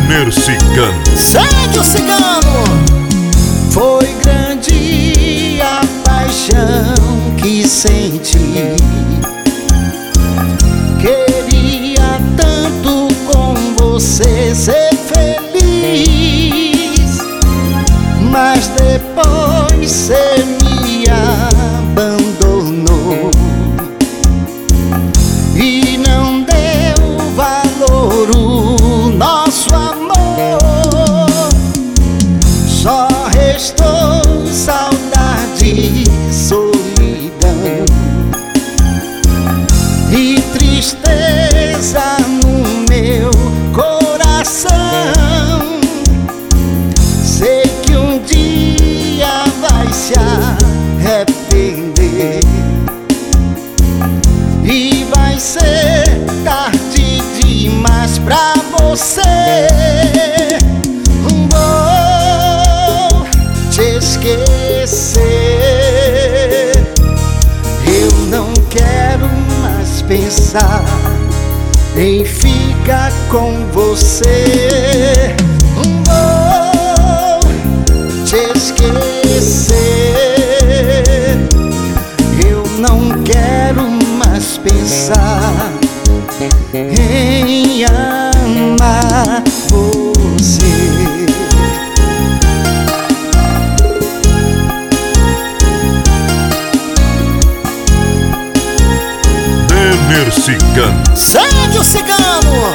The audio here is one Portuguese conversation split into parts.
Denner Cigano. Segue o cigano. Foi grande a paixão que senti. Queria tanto com você ser feliz, mas depois cê me abandonou e não deu valor o nosso amor. Só restou saudade, solidão e tristeza no meu coração. Sei que um dia vai se arrepender e vai ser tarde demais pra você. Vou te esquecer. Eu não quero mais pensar em ficar com você. Vou te esquecer. Eu não quero mais pensar em amar você. Denner Cigano. Segue o cigano.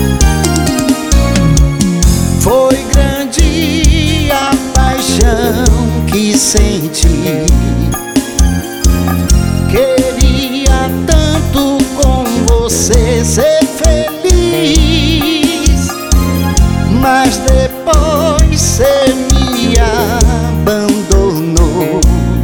Foi grande a paixão que senti. Queria tanto com você ser feliz, mas depois cê me abandonou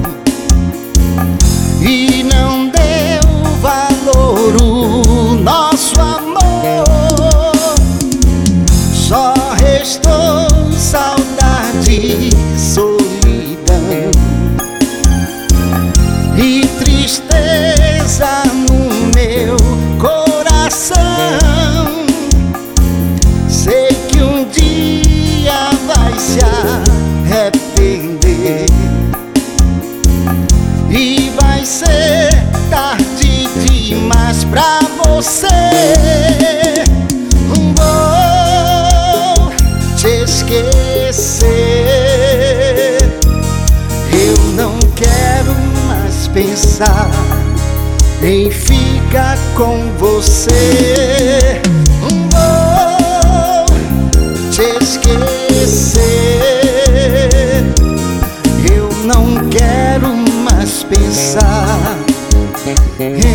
e não deu valor o nosso amor. Só restou saudade, solidão e tristeza no meu coração. Sei que um dia vai se arrepender e vai ser tarde demais pra você. Vou te esquecer. Eu não quero mais pensar em ficar com você. Vou te esquecer. Eu não quero mais pensar